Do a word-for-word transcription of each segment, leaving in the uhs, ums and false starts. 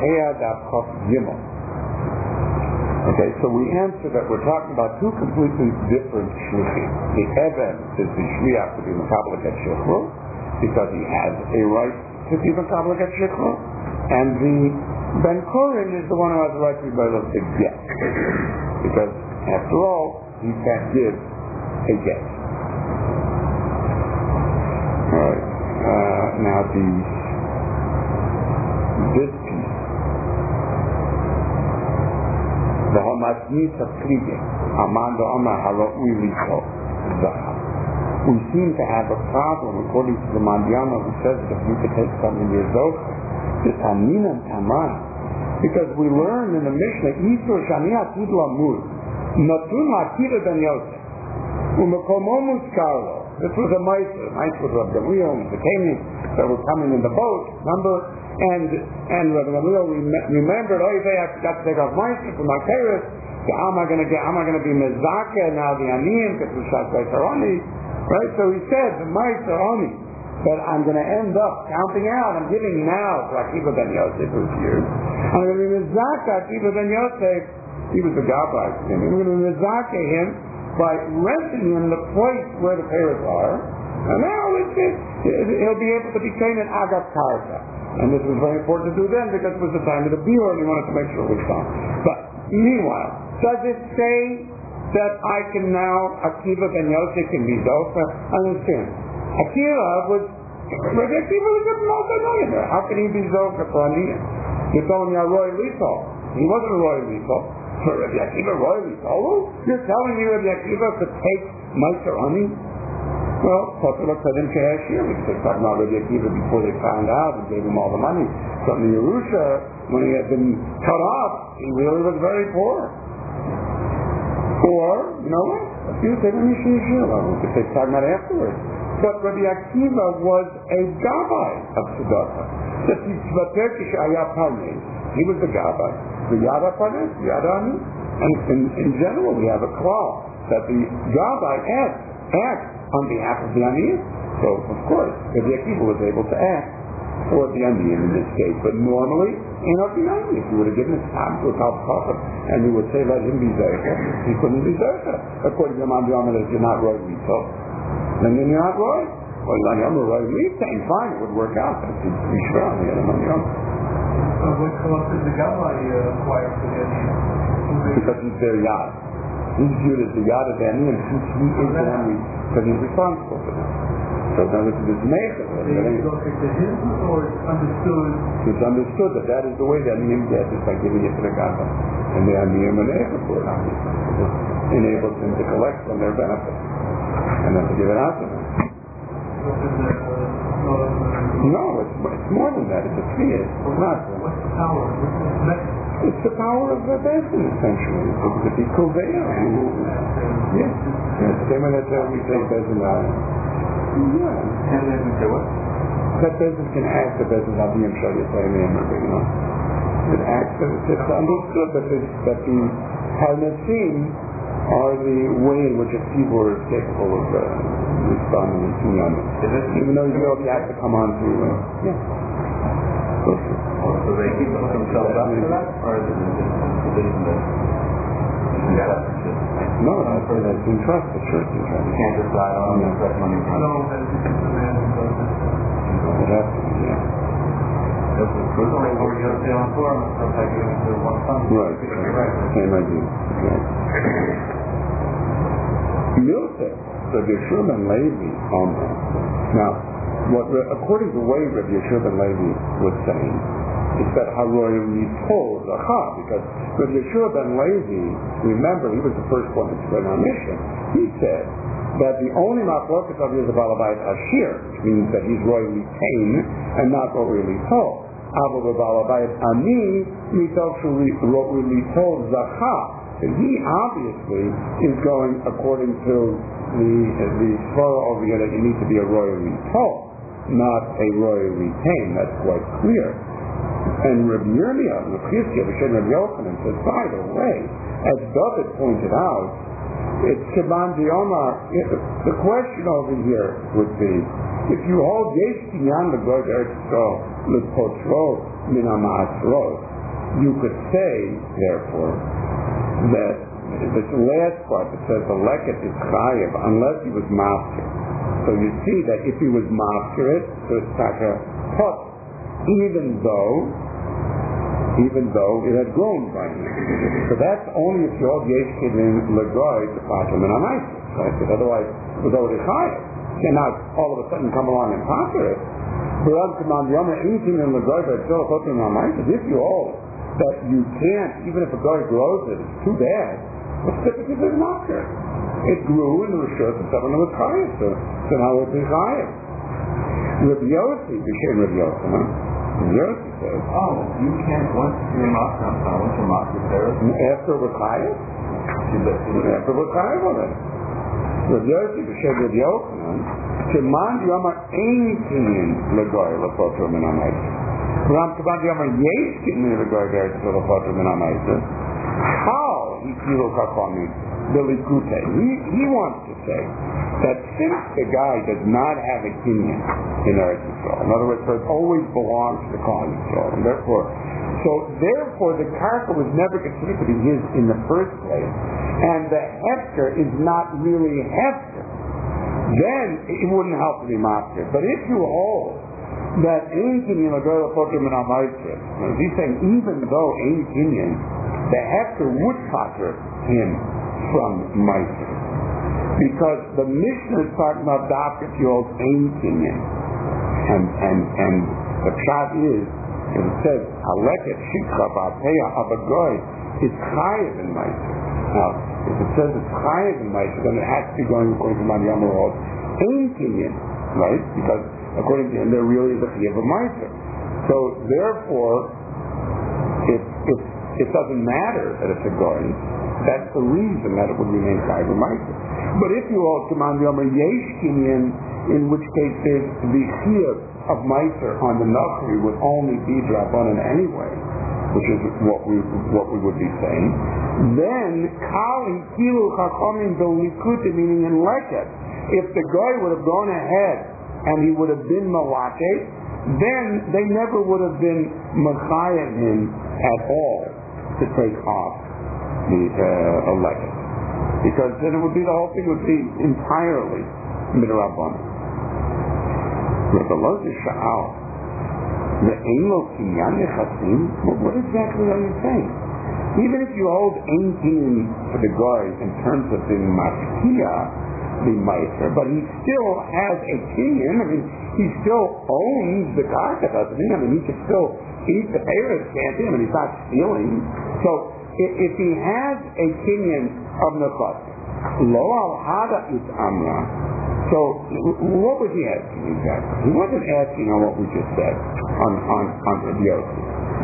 Hea Daf Chof Gimel. Okay, so we answer that we're talking about two completely different shlichim. The Even is the shliach to be mekabel get shechur, because he has a right to be mekabel get shechur, and the Ben Koren is the one who has the right to be mekabel to get, because after all, he can't give a get. Alright, uh, now the this piece, the Hamatnis of Krieg, Amanda Omar Haroi Rito, we seem to have a problem according to the Mandiyama who says that if you could take something in your Zohar, the Tamin and Taman, because we learn in the Mishnah, Isur Shani Atid Lamud, Natun Akira Ben Yosef, Umakomomus Karlo. This was a mice, a mice was Rabbi Gamliel and the Canaan that were coming in the boat, remember? And and Rabbi Gamliel remembered, oh, they have got to take off mice from my terrace. Am I going to get? Am I going to be mezaka now? The aniyim because we shot by Saroni, right? So he said, the mice are oni, but I'm going to end up counting out. I'm giving now to Akiva ben Yosef, who's here. I'm going to be mezaka Akiva ben Yosef. He was the Gabbai. I'm going to be mezaka him by renting him the place where the parrots are, and now it's, it, he'll be able to be trained in Agat Karka. And this was very important to do then because it was the time of the Biur and he wanted to make sure it was done. But meanwhile, does it say that I can now, Akiva ben Yosef can be Zofa? Understand. Akiva was, Rabbi Akiva was a multi-millionaire. How can he be Zofa for Aniyah? You're telling me a Roy Lito. He wasn't a Roy Lito. For Rabbi Akiva, Roy Lito? You're telling me Rabbi Akiva could take Meister Ani? Well, Potala said in Kashir, we said talking about Rabbi Akiva before they found out and gave him all the money. From the Yerusha, when he had been cut off, he really was very poor. Or, you know what? A few things in Yeshua, we could say talking about afterwards. But Rabbi Akiva was a Gabbai of Tzedakah. That he was Turkish Ayapalme. He was the Gabbai. The Yada Parnes, the Yada Ani. And in, in general, we have a clause that the Gabbai acts, acts on behalf of the Aniyim. So, of course, Rabbi Akiva was able to act for the Aniyim in this case. But normally, in Ordinary, if you would have given his time to a Tal Prophet, and you would say, let him be Zaycha, he couldn't be Zaycha. According to Imam Yom, if you're not Roy Rito, then you're not Roy. Well, Imam Yom, Roy Rito, and fine, it would work out. That seems to be sure on the Imam Yom. So what cost did the Gabbai acquire for the Aniyim? Because he's their Yad. He's viewed as the Yad of the Aniyim, since he is the one because he's responsible for them. So now this is Mecha. Is it to him, or it's understood? It's understood that that is the way the Aniyim get is by giving it to the Gabbai. And the Aniyim are able for it, obviously. It enables them to collect from their benefits. And then to give it out to them. No, it's, it's more than that. It's a fear. It's not. What's the power? What's the mechanism? It's the power of the Bezin, essentially. It's the Bikuveya. Yes. Yes. Same way that uh, we say Bezin. Uh, yeah. And then we say what? That Bezin can act. The Bezin Abiyam Shal Yisrael Nehemah, you know. It acts. It's understood that the, that the Parnasim are the way in which a people is capable of uh, responding to Yom. Even though you know you have to come on to. Uh, yeah. So they keep themselves up for that? Or is it no, that's for that's in trust, the church in trust. You can't just rely on the trust money. No, that is just a man who does it. It has to be, yeah. There's only four years there on four, so if I give it to one son. Right, same idea. Yosef, the Yeshua ben Levi, um, now, what, according to the way Rabbi Yeshua ben Levi was saying, is that Haroy told Zacha, because Rabbi Yeshua ben Levi, remember, he was the first one to explain our mission. He said that the only machloket of his Balabayit Ashir, which means that he's royally tame and not royally told. Ava Balabayit Ani, royally told Zacha. And he obviously is going according to the the svara over here that you need to be a royally told, not a royally tame. That's quite clear. And Rabbi Yirmiyah, Rabbi Chizkiah, Rabbi Yochanan says, by the way, as David pointed out, it's Kiban Diomar. The question over here would be, if you hold Yesh Kinyan the God Eretz Yisrael L'Potro Min HaMa'asrot, you could say, therefore, that this last part that says the leket is chayiv unless he was master. So you see that if he was master it, so it's taka pot, even though, even though it had grown by him. So that's only if you hold yesh kidin legoy to pater min ha'maiser, right? Because otherwise it was already chayiv. You cannot all of a sudden come along and pater it. Anything in legoy but still pater min ha'maiser. If you hold that you can't, even if a guy grows it, it's too bad. What's typically the master? It grew in the Rishos and seven of the chayiv, so, so now it's in chayiv. Rabbi Yossi, B'Shem Rabbi Yochanan, Rabbi Yossi says, oh, you can't, once you're master, I'm sorry, once you're master, there is... After the chayiv? After the chayiv already. Rabbi Yossi, B'Shem Rabbi Yochanan, Sheman Yomar Ein Kinyin L'Goy L'Potra Min HaMeiser. Ram Kabad Yomar Yesh Kinyin L'Goy L'Potra Min HaMeiser. How he kilo kakomi belikute? He he wants to say that since the guy does not have a kinyan in Eretz Yisrael, in other words, so it always belongs to the Kohen Yisrael, and therefore, so therefore the karka was never considered to be his in the first place, and the hefker is not really hefker. Then it wouldn't help to be master. But if you hold that ein kinyan l'goy l'poter min ha'maiser, he's saying even though ein kinyan, the hefker would pater him from meiser, because the Mishnah is talking about dafka if you hold ein kinyan, and and and the pshat is, it says haleket shikha ba'ateya abagoy is chayiv in meiser. Now, if it says it's chayiv in meiser, then it has to be going according to Mani Yamarod ein kinyan, right? Because according to him, there really is a chayiv of meiser. So therefore, if if it doesn't matter that it's a goy, that's the reason that it would remain chayiv of meiser. But if you hold Kaman Yomer Yesh Kinyan, in which case the chayiv of meiser on the Nachri would only be drabanan anyway, which is what we what we would be saying, then Kali Kilu Chachamim Belikute, meaning in Leket, if the guy would have gone ahead and he would have been Malake, then they never would have been Machayev him at all to take off the uh, Leket. Because then it would be, the whole thing would be entirely Midrabban. Rabbi Lozer Sha'al, the Eino Kinyan Nechasim, what exactly are you saying? Even if you hold Ein Kinyan for the guy in terms of the Maskiya, the Meiser, but he still has a Kinyan, I mean, he still owns the Karka, doesn't he? I mean, he can still eat the Paris, can't he? I mean, he's not stealing. So, if, if he has a Kinyan of Nechasim, Lo Al-Hada is Amra, so what was he asking exactly? He wasn't asking on what we just said on on on Rabbi Yossi.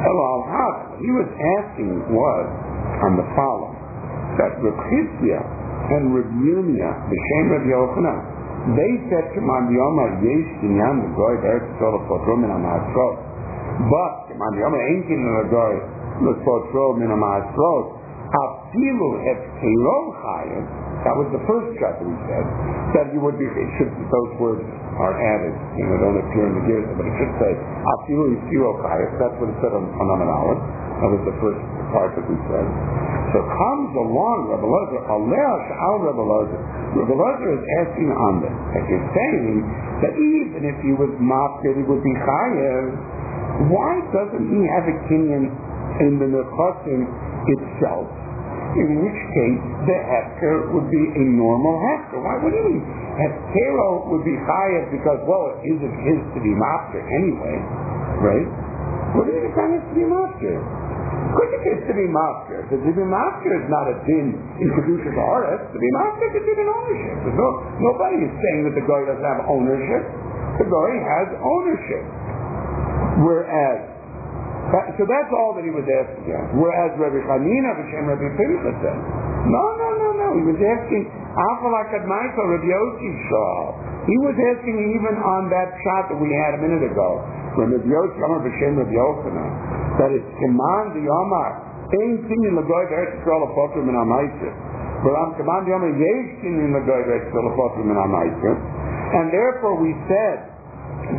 He was asking was on the following, that Reb Chizkiah and Reb Yirmiyah, the same Reb Yochanan, they said to Man Yoma Yesh Kinyan the Goy Eretz Yisrael L'Potro Min HaMa'asrot, but Man Yoma Ein Kinyan the Goy L'Potro Min HaMa'asrot, Afilu Hefkero Chayev. That was the first shot that we said, that you would be, it should, those words are added, you know, don't appear in the gears, but it should say, Afilu Hefkero Chayev. That's what it said on Amanawat. That was the first part that we said. So comes along Rebbe Lozer, Aleh Sha'al Rebbe Lozer. Rebbe Lozer is asking on this, that you're saying that even if he was mafked, he would be Chayev. Why doesn't he have a kinyan in the Nechasim itself? In which case, the hefker would be a normal hefker. Why would he? Hefkero would be chayav because, well, it isn't his to be master anyway, right? What is it kind of to be master? Of course it is to be master. To be master is not a din in Kedusha Haaretz. To be master is a din in ownership. No, nobody is saying that the guy doesn't have ownership. The guy has ownership. Whereas, so that's all that he was asking. Whereas Rabbi Chanina, B'Shem Rabbi Pinchas said, no, no, no, no. He was asking, Afal HaKadmaisa, Rabbi Yossi Shal. He was asking even on that shot that we had a minute ago, from Rabbi Yossi, Amar B'Shem Rabbi Yochanan, that it's command the Yomar, Ein Kinyan L'Goy Eretz Yisrael L'Potro Min HaMeiser. But command the Yomar, Yesh Kinyan L'Goy Eretz Yisrael L'Potro Min HaMeiser. And therefore we said that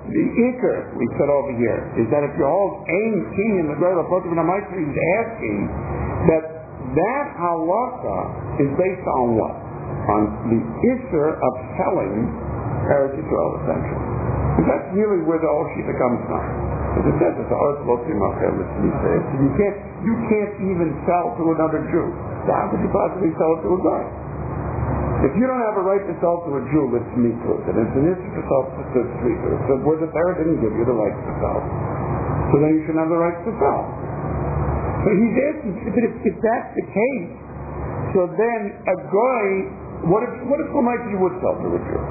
the Iker, we said over here, is that if you hold Ein Kinyan, the Goy Lapotim and Amaisa, he's asking that that halacha is based on what? On the Isser of selling Eretz Yisrael, essentially. And that's really where the whole Shita comes from. As I said, it's a Eretz Lotim Achelis, you can't, you can't even sell to another Jew. So how could you possibly sell it to a guy? If you don't have a right to sell to a Jew, let's meet with it. It's an issue to sell to the street. So where the parent didn't give you the right to sell, so then you shouldn't have the right to sell. So he's asking, but if, if that's the case, so then a guy, what if what if Lamaita you would sell to a Jew?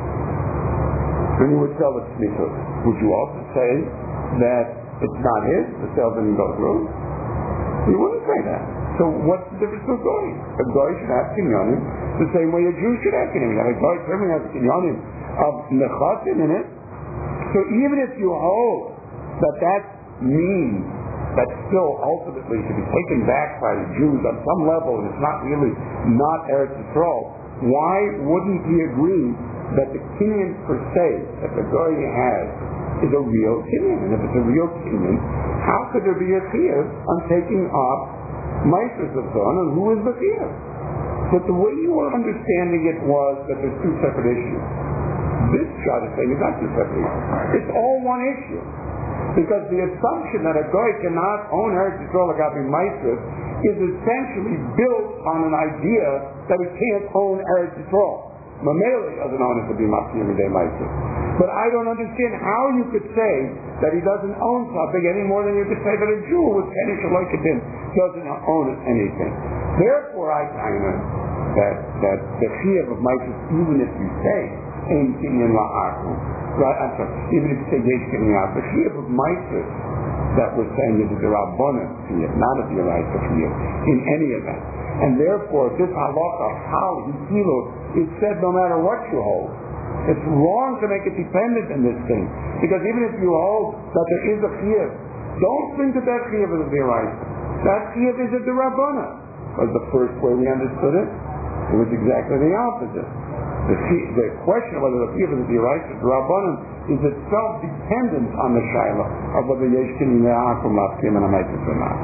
Then you would sell it to me too. Would you also say that it's not his, the sale didn't go through? You wouldn't say that. So what's the difference with a guy? A guy should have kinyanim the same way a Jew should have kinyanim. A guy certainly has kinyanim of nechatim in it. So even if you hold that that means that still ultimately should be taken back by the Jews on some level, and it's not really not Eretz Yisrael, why wouldn't he agree that the kinyan per se that the guy has is a real kinyan? And if it's a real kinyan, how could there be a chiyuv on taking off Meiser's of son, and who is the chiyuv? But the way you were understanding it was that there's two separate issues. This shot is saying it's not two separate issues. It's all one issue. Because the assumption that a guy cannot own Eretz Yisrael Agabi Meiser is essentially built on an idea that he can't own Eretz Yisrael. Mamela doesn't own it to be Mafia Midei Meiser. But I don't understand how you could say that he doesn't own something any more than you could say that a Jew with Kenish Aloikadim doesn't own anything. Therefore, I find that, that the chiyuv of Meiser, even if you say Ein Kinyan La'akum, right? I'm sorry, even if you say Yesh Kinyan La'akum, the chiyuv of Meiser that we're saying is the Rabbanan chiyuv, not a D'oraisa chiyuv, in any event. And therefore, this halacha, how Hikilu, is said no matter what you hold. It's wrong to make it dependent on this thing. Because even if you hold that there is a chiyuv, don't think that that chiyuv is a D'oraisa. That chiyuv is a D'Rabbanan. Because the first way we understood it, it was exactly the opposite. The, the question of whether the chiyuv is a D'oraisa or D'Rabbanan is itself dependent on the shayla of whether yesh kinyan la'akum la'akim and a meitis or not.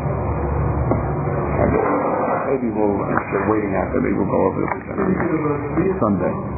Maybe we'll, instead of waiting after, maybe we'll go over this Sunday.